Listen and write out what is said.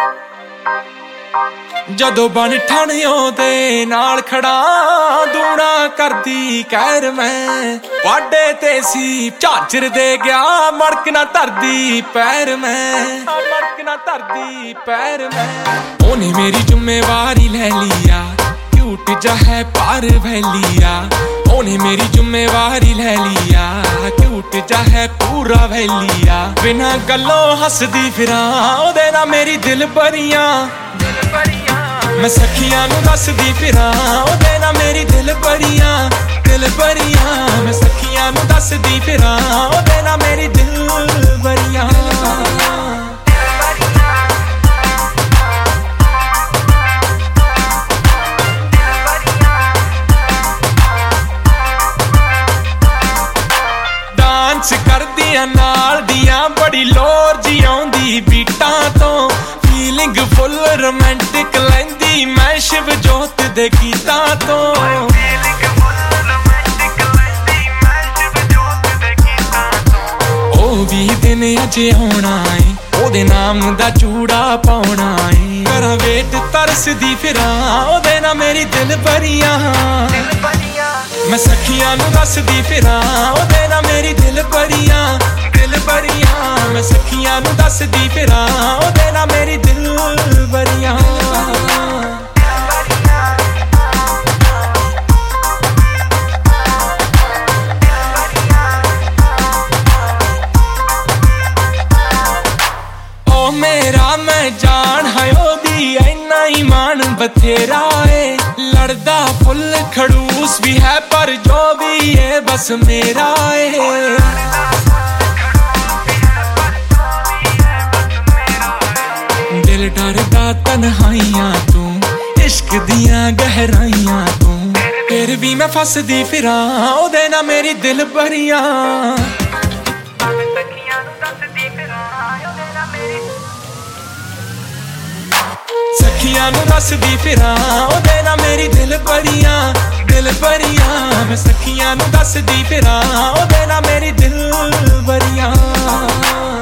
ਜਦੋਂ ਬਣ ਠਾਣਿਓ ਦੇ ਨਾਲ ਖੜਾ ਦੂਣਾ ਕਰਦੀ ਕਹਿਰ ਮੈਂ ਵਾਡੇ ਤੇ ਸੀ ਝਾਂਜਰ ਦੇ ਗਿਆ ਮੜਕ ਨਾ ਧਰਦੀ ਪੈਰ ਮੈਂ ਮੜਕ ਨਾ ਧਰਦੀ ਪੈਰ ਮੈਂ ਉਹਨੇ ਮੇਰੀ ਜ਼ਿੰਮੇਵਾਰੀ ਲੈ ਲਿਆ क्यूट जा है पार वैलिया ਉਹਨੇ ਮੇਰੀ ਜ਼ਿੰਮੇਵਾਰੀ ਲੈ ਲਿਆ क्यूट जा है पूरा वैलिया बिना गल्लों हसदी फिरां ਉਹਦੇ ਨਾਲ ਮੇਰੀ दिल भरियां मैं सखियां नूं दसदी फिरां ਉਹਦੇ ਨਾਲ मेरी दिल भरियां मैं सखियां नूं दसदी फिरां ਉਹਦੇ ਨਾਲ मेरी दिल भरियां करदियां नाल दियां बड़ी लोर जी आउंदी बीटां तो फीलिंग फुल रोमांटिक लैंदी मैं शिव जोत दे गीतां तो ओ भी दिन अजे आउणा है ओदे नाम दा चूड़ा पाउणा है करा वेट तरसदी फिरां ओदे नाल मेरी दिल भरियां मैं सखियां नूं दसदी फिरां ਉਹਦੇ ਨਾਲ मेरी दिल भरियां मैं सखियां नूं दसदी फिरां ਉਹਦੇ ਨਾਲ मेरी दिल भरियां ओ मेरा मैं जान है ओदी इन्ना ईमान बथेरा है लड़दा फुल खड़ूस भी है पर जो भी है बस मेरा है दिल डरदा तन्हाइयां तू इश्क दियां गहराइयां तू फिर भी मैं फसदी फिरां ਉਹਦੇ ਨਾਲ मेरी दिल भरियां सखियां नूं दसदी फिरां ਉਹਦੇ ਨਾਲ मेरी दिल भरियां मैं सखियां नूं दसदी फिरां ਉਹਦੇ ਨਾਲ मेरी दिल भरियां